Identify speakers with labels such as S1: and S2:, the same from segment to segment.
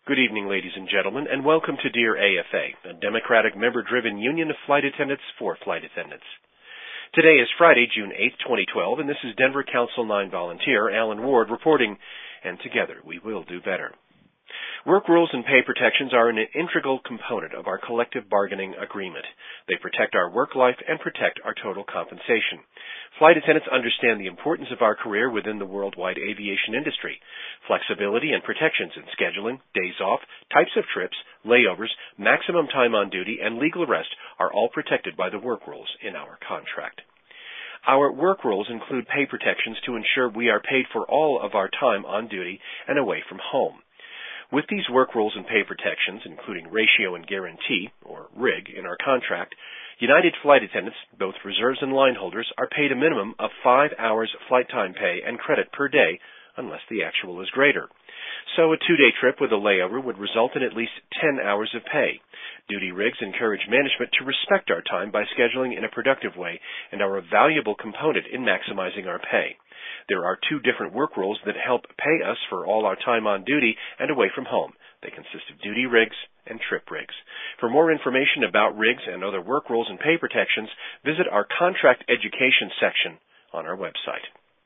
S1: Good evening, ladies and gentlemen, and welcome to Dear AFA, a democratic member-driven union of flight attendants for flight attendants. Today is Friday, June 8, 2012, and this is Denver Council 9 volunteer Alan Ward reporting, and together we will do better. Work rules and pay protections are an integral component of our collective bargaining agreement. They protect our work life and protect our total compensation. Flight attendants understand the importance of our career within the worldwide aviation industry. Flexibility and protections in scheduling, days off, types of trips, layovers, maximum time on duty, and legal arrest are all protected by the work rules in our contract. Our work rules include pay protections to ensure we are paid for all of our time on duty and away from home. With these work rules and pay protections, including ratio and guarantee, or RIG, in our contract, United flight attendants, both reserves and line holders, are paid a minimum of 5 hours flight time pay and credit per day, unless the actual is greater. So a 2-day trip with a layover would result in at least 10 hours of pay. Duty rigs encourage management to respect our time by scheduling in a productive way and are a valuable component in maximizing our pay. There are 2 different work rules that help pay us for all our time on duty and away from home. They consist of duty rigs and trip rigs. For more information about rigs and other work rules and pay protections, visit our contract education section on our website.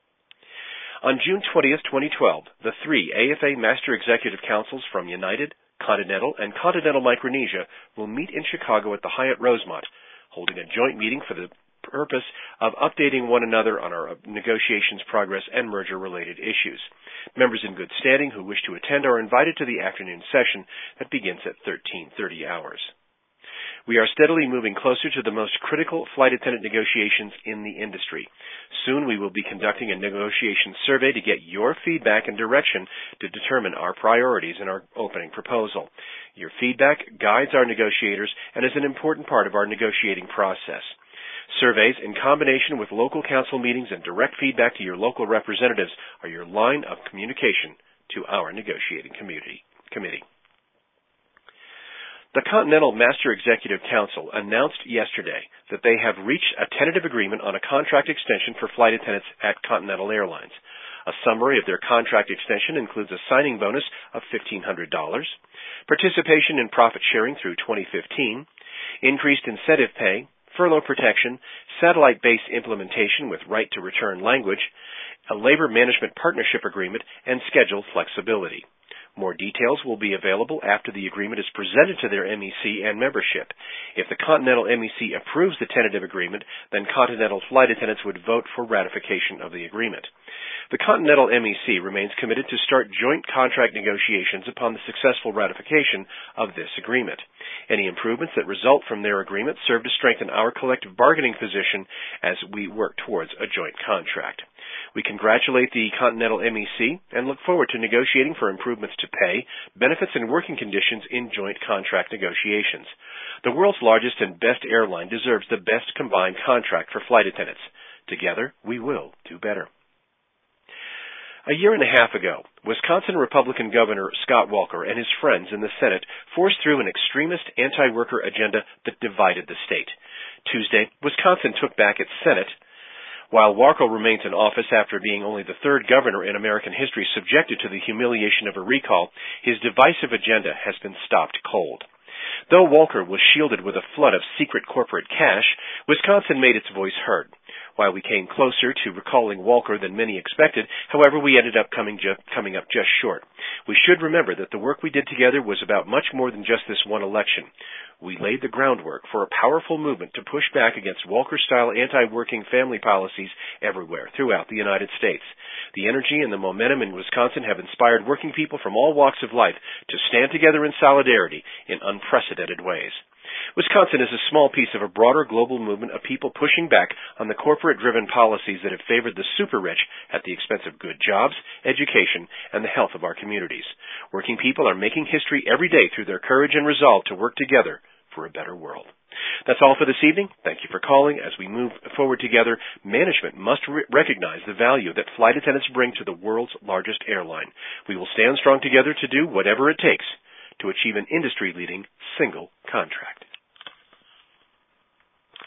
S1: On June 20, 2012, the 3 AFA Master Executive Councils from United, Continental, and Continental Micronesia will meet in Chicago at the Hyatt Rosemont, holding a joint meeting for the purpose of updating one another on our negotiations progress and merger-related issues. Members in good standing who wish to attend are invited to the afternoon session that begins at 13:30 hours. We are steadily moving closer to the most critical flight attendant negotiations in the industry. Soon we will be conducting a negotiation survey to get your feedback and direction to determine our priorities in our opening proposal. Your feedback guides our negotiators and is an important part of our negotiating process. Surveys, in combination with local council meetings and direct feedback to your local representatives, are your line of communication to our negotiating committee. The Continental Master Executive Council announced yesterday that they have reached a tentative agreement on a contract extension for flight attendants at Continental Airlines. A summary of their contract extension includes a signing bonus of $1,500, participation in profit sharing through 2015, increased incentive pay, furlough protection, satellite-based implementation with right to return language, a labor management partnership agreement, and schedule flexibility. More details will be available after the agreement is presented to their MEC and membership. If the Continental MEC approves the tentative agreement, then Continental flight attendants would vote for ratification of the agreement. The Continental MEC remains committed to start joint contract negotiations upon the successful ratification of this agreement. Any improvements that result from their agreement serve to strengthen our collective bargaining position as we work towards a joint contract. We congratulate the Continental MEC and look forward to negotiating for improvements to pay, benefits, and working conditions in joint contract negotiations. The world's largest and best airline deserves the best combined contract for flight attendants. Together, we will do better. A year and a half ago, Wisconsin Republican Governor Scott Walker and his friends in the Senate forced through an extremist anti-worker agenda that divided the state. Tuesday, Wisconsin took back its Senate. While Walker remains in office after being only the 3rd governor in American history subjected to the humiliation of a recall, his divisive agenda has been stopped cold. Though Walker was shielded with a flood of secret corporate cash, Wisconsin made its voice heard. While we came closer to recalling Walker than many expected, however, we ended up coming up just short. We should remember that the work we did together was about much more than just this one election. We laid the groundwork for a powerful movement to push back against Walker-style anti-working family policies everywhere throughout the United States. The energy and the momentum in Wisconsin have inspired working people from all walks of life to stand together in solidarity in unprecedented ways. Wisconsin is a small piece of a broader global movement of people pushing back on the corporate-driven policies that have favored the super-rich at the expense of good jobs, education, and the health of our communities. Working people are making history every day through their courage and resolve to work together for a better world. That's all for this evening. Thank you for calling. As we move forward together, management must recognize the value that flight attendants bring to the world's largest airline. We will stand strong together to do whatever it takes to achieve an industry-leading single contract.